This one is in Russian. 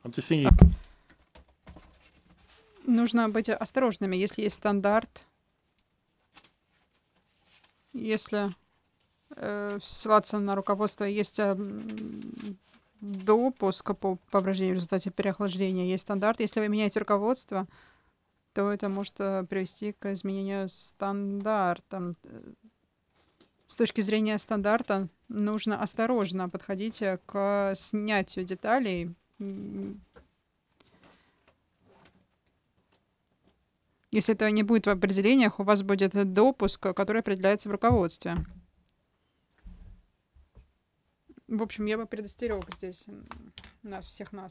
I'm just thinking. Нужно быть осторожными, если есть стандарт, если ссылаться на руководство, есть допуск по повреждению в результате переохлаждения, есть стандарт. Если вы меняете руководство, то это может привести к изменению стандарта. С точки зрения стандарта нужно осторожно подходить к снятию деталей. Если этого не будет в определениях, у вас будет допуск, который определяется в руководстве. В общем, я бы предостерег здесь всех нас.